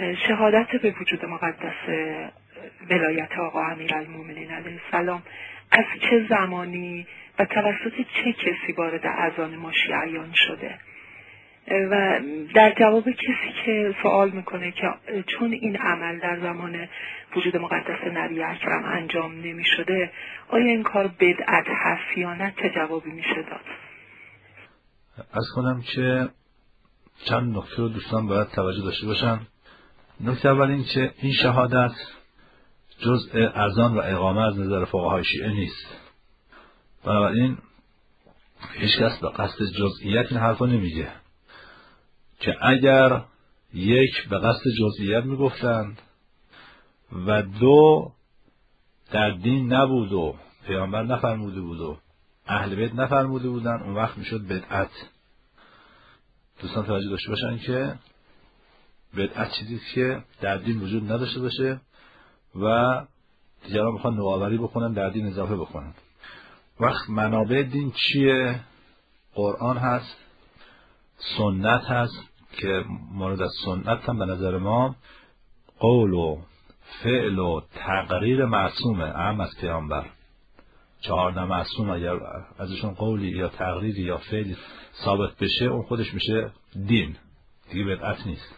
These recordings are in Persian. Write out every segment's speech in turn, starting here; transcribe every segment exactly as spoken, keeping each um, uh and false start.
شهادت به وجود مقدس ولایت آقا امیرالمومنین علیه السلام از چه زمانی و توسط چه کسی وارد اذهان ما شیعیان شده؟ و در جواب کسی که سوال میکنه که چون این عمل در زمان وجود مقدس نبی اکرم انجام نمی شده، آیا این کار بدعت هست یا نه؟ چه جوابی میشه داد؟ از کنم که چند نکته رو دوستان باید توجه داشته باشن. نکته اول این که این شهادت جزء اذان و اقامه از نظر فقهای شیعه نیست. بنابراین هیچ کس به قصد جزئیت این حرفا نمیگه که اگر یک به قصد جزئیت میگفتند و دو در دین نبود و پیامبر نفرموده بود و اهل بیت نفرموده بودن، اون وقت میشد بدعت. دوستان توجه داشته باشن که بدعت چیزی که در دین وجود نداشته باشه و دیگران میخوان نوآوری بکنن، در دین اضافه بکنن. وقت منابع دین چیه؟ قرآن هست، سنت هست که مورد از سنت هم به نظر ما قول و فعل و تقریر معصومه، اهم از پیامبر. چهار معصوم اگر ازشون قولی یا تقریری یا فعلی ثابت بشه، اون خودش میشه دین، دیگه بدعت نیست.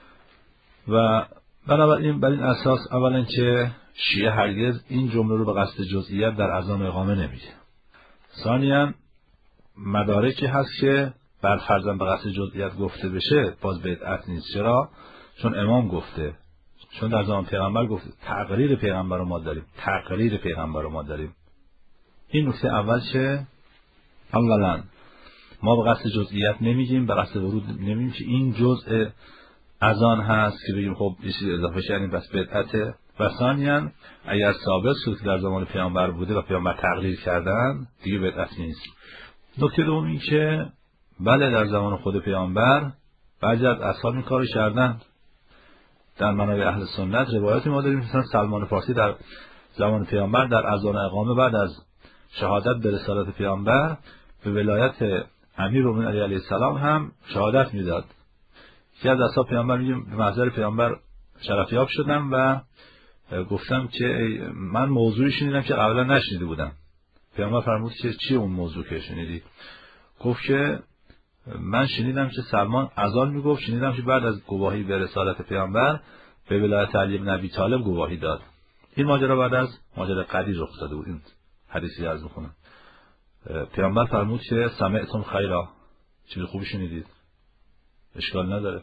و بنابراین بر این اساس اولا که شیعه هرگز این جمله رو به قصد جزئیت در اذان و اقامه نمیگه. ثانیاً مدارکی هست که بر فرضاً به قصد جزئیت گفته بشه باز بدعت نیست. چرا؟ چون امام گفته، چون در زمان پیغمبر گفته، تقریر پیغمبر رو ما داریم، تقریر پیغمبر رو ما داریم. این نکته اول که اولا ما به قصد جزئیت نمیگیم، به قصد ورود نمیگیم که این جزء اذان هست که بگیم خب یه چیز اضافه شدیم بس بدعته. و ثانیاً اگر ثابت شد که در زمان پیامبر بوده و پیامبر تقریر کردن، دیگه بدعت نیست. نکته دوم این که بله در زمان خود پیامبر بعضی از اصحاب این کارو کردن. در منابع اهل سنت روایاتی ما داریم مثلا سلمان فارسی در زمان پیامبر در اذان اقامه بعد از شهادت به رسالت پیامبر به ولایت امیرالمومنین علی علیه السلام هم شهادت میداد. که از اصحاب پیامبر میگیم به محضر پیامبر شرفیاب شدم و گفتم که من موضوعی شنیدم که قبلا نشنیده بودم. پیامبر فرمود که چی اون موضوع که شنیدی؟ گفت که من شنیدم که سلمان اذان میگفت، شنیدم که بعد از گواهی به رسالت پیامبر به ولایت علی بن ابی طالب گواهی داد. این ماجرا بعد از ماجرا قدیر رخ داده بود. این حدیثی عرض می‌کنم. پیامبر فرمود که سمعتم خیرا، چیز خوبی شنیدید، اشکال نداره.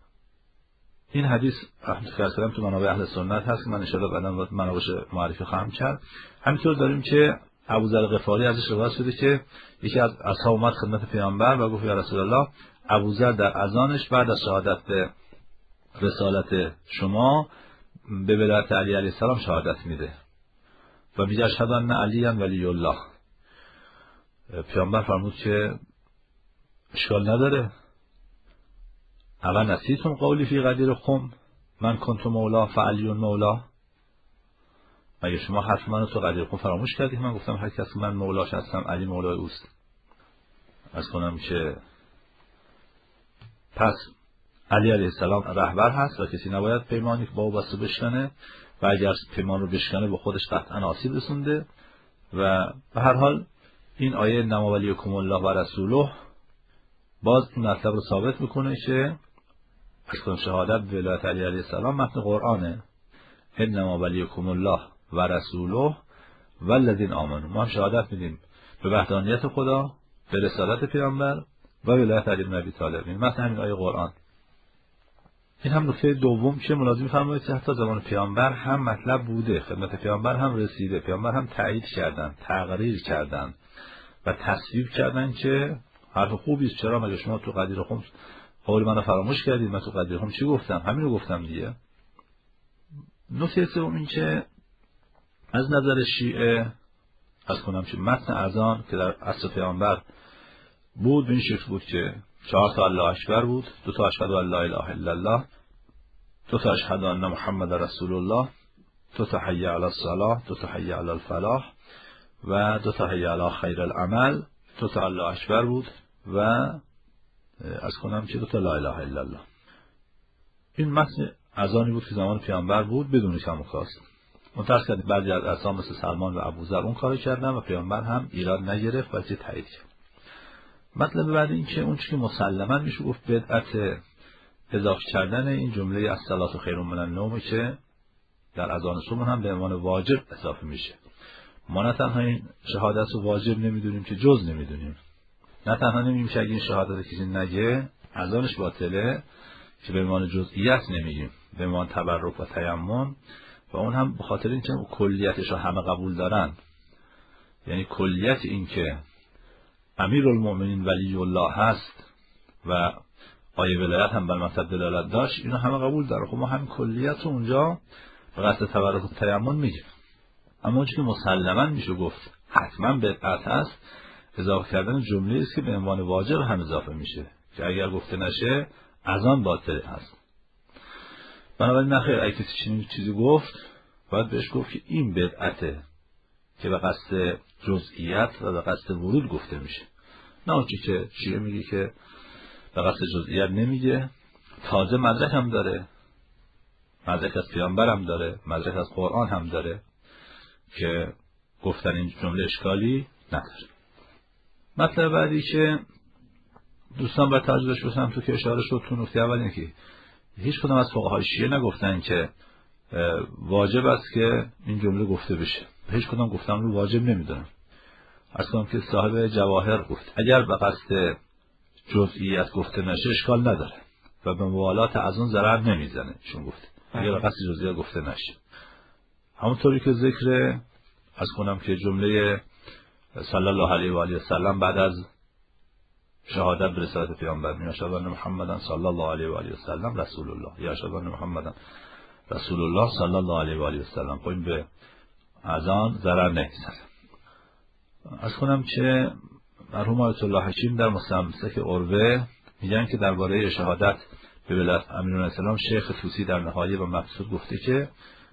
این حدیث احمد کردم تو منابع اهل سنت هست که من ان شاءالله بعداً منابعش معرفی خواهم کرد. همینطور داریم که ابوذر غفاری ازش روایت شده که یکی از اصحاب اومد خدمت پیامبر و گفت یا رسول الله، ابوذر در اذانش بعد از شهادت به رسالت شما به ولایت علی علیه السلام شهادت میده و میگه اشهد ان علی ولی الله. پیامبر فرمود که اشکال نداره، اول نسیتم قولی فی غدیر خم من کنت مولا فعلی مولا. مگه شما حرف منو تو غدیر خم فراموش کردید؟ من گفتم هر کس من مولاش هستم علی مولای اوست. از کنم که پس علی علیه السلام رهبر هست و کسی نباید پیمانی که با او بسته بشکنه و اگر پیمان رو بشکنه به خودش قطعا آسیب رسونده. و به هر حال این آیه انما ولیکم الله و رسوله باز این مطلب رو ثابت میکنه که اصلا شهادت به ولایت علی علیه السلام متن قرآنه. انما ولیکم الله و رسوله والذین آمنوا. ما هم شهادت میدیم به وحدانیت خدا، به رسالت پیامبر و ولایت علی بن ابی طالب. این متن همین آیه قرآن. این هم نکته دوم که ملاحظه می‌فرمایید که حتی زمان پیامبر هم مطلب بوده، خدمت پیامبر هم رسیده، پیامبر هم تایید کردن، تقریر کردن و تصویب کردن که حرف خوبی است. چرا؟ مگه شما تو غدیر خم قول منو فراموش کردید؟ من تو غدیر خم چی گفتم؟ همین رو گفتم دیگه. نکته سوم این که از نظر شیعه از کنم که متن اذان که در عصر پیامبر بود به این شکل بود که چهار تا الله اکبر بود، دو تا اشهد ان لا اله الا الله، دو تا اشهد ان محمد رسول الله، دو تا حی علی الصلاة، دو تا حی علی الفلاح و دو تا حی علی خیر العمل. دو تا الله اکبر بود و از کنم که دو تا لا اله الا الله. این متن اذانی بود که زمان پیامبر بود بدون کم و کاست. متأسف کردیم بعضی از اصحاب مثل سلمان و ابوذر اون کارو کردن و پیامبر هم ایراد نگرفت بلکه تایید کرد. مطلب بعد این که اون چیزی که مسلماً میشه گفت بدعت اضافه کردن این جمله الصلاة خیر من النوم که در اذان صبح هم به عنوان واجب اضافه میشه. ما نه تنها این شهادت رو واجب نمیدونیم که جز نمیدونیم. نه تنها نمیگیم که اگه این شهادت کسی نگه اذانش باطله که به عنوان جزئیات نمیگیم، به عنوان تبرک و تیمم، و اون هم به خاطر اینکه کلیتش رو همه قبول دارن. یعنی کلیت این که امیرالمؤمنین ولی الله هست و آیه ولایت هم بر مطلب دلالت داشت، اینو همه قبول داره. خب ما همین کلیت رو اونجا به قصد تبرک و تیمم میگیم. اما اون که مسلماً میشه گفت حتما بدعت هست اضافه کردن جمله است که به عنوان واجب هم اضافه میشه که اگر گفته نشه اذان باطل هست. بنابراین نخیر اگه کسی چنین چیزی گفت باید بهش گفت که این بدعته که به قصد جزئیات و به قصد ورود گفته میشه، نه اونچه که شیعه میگه که به قصد جزئیات نمیگه، تازه مدرک هم داره، مدرک از پیامبر هم داره، مدرک از قرآن هم داره که گفتن این جمله اشکالی نداره. مطلب بعدی که دوستان باید توجه داشته باشن تو که اشاره شد تو نکته اول اینه که هیچ کدام از فقهای شیعه نگفتن که واجب است که این جمله گفته بشه. هیچ کدام گفتن رو واجب نمیدونن. اصلا که صاحب جواهر گفت اگر به قصد جزئیات گفته نشه اشکال نداره و به موالات از اون ضرر نمیزنه، چون گفت اگر به قصد جزئیات گفته نشه. همونطوری که ذکر از کنم که جمله صلی الله علیه و آله و سلم بعد از شهادت به رسالت پیامبر می اشهد ان محمدن صلی الله علیه و آله و سلم رسول الله، یا اشهد ان محمدن رسول الله صلی الله علیه و آله و سلم، این به اذان ضرر نمیزنه. از کنم که مرحوم آیت الله حکیم در مستمسک عروه میگن که درباره شهادت به ولایت امیرالمؤمنین شیخ طوسی در نهایه و مقصود گفته که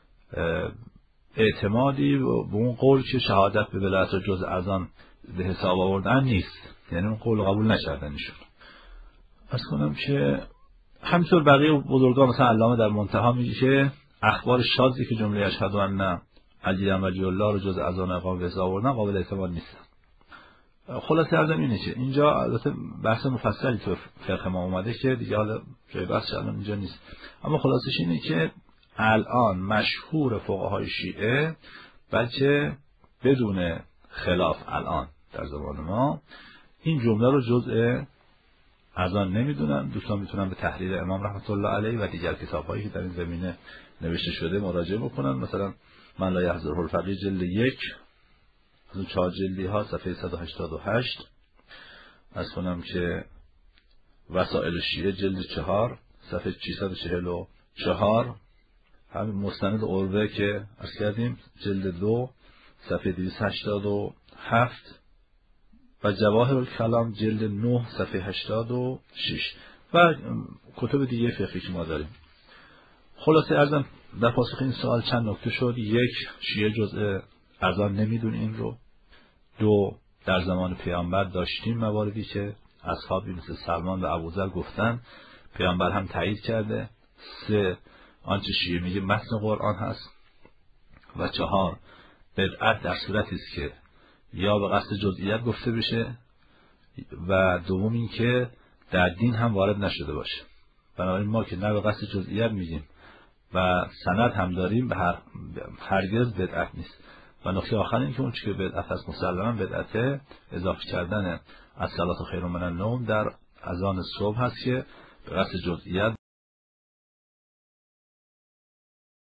اعتمادی به اون قول که شهادت به ولایت و جز اذان به حساب آوردن نیست، یعنی اون قول قبول نکردنشون. از کنم که همینطور بقیه بزرگان مثلا علامه در منتهی میگه که اخبار شاذی که جمله اشهد ان علی ولی الله رو جز اذان اقامه به حساب آوردن قابل اعتماد نیستن. خلاصه ارزم اینه که اینجا البته بحث مفصلی تو فقه ما اومده که دیگه حالا جای بحث الان اینجا نیست، اما خلاصش اینه که الان مشهور فقهای شیعه بلکه بدون خلاف الان در زمان ما این جمله رو جزء اذان نمیدونن. دوستان میتونن به تحریر امام رحمت الله علیه و دیگر کتاب‌هایی که در این زمینه نوشته شده مراجعه بکنن. مثلا من لا یحضره الفقیه جلد یک از اون چهار جلدی ها صفحه صد و هشتاد و هشت، از کنم که وسائل شیعه جلد چهار صفحه ششصد و چهل و چهار، همین مستند عروه که عرض کردیم جلد دو صفحه دویست و هشتاد و هفت و جواهر الکلام جلد نه صفحه هشتاد و شش و کتب دیگه فقهی که ما داریم. خلاصه ارزم در پاسخ این سوال چند نکته شد. یک، شیعه جزء اذان نمیدونه این رو. دو، در زمان پیامبر داشتیم مواردی که اصحابی مثل سلمان و ابوذر گفتن، پیامبر هم تایید کرده. سه، آنچه شیعه میگه متن قرآن هست. و چهار، بدعت در صورتی است که یا به قصد جزئیات گفته بشه و دوم این که در دین هم وارد نشده باشه. بنابراین ما که نه به قصد جزئیات میگیم و سند هم داریم به هر هرگز بدعت نیست. و نکته آخر این که اون چیزی که بدعت است مسلماً بدعت اضافه کردن الصلاة خیر من النوم در اذان صبح هست که به قصد جزئیات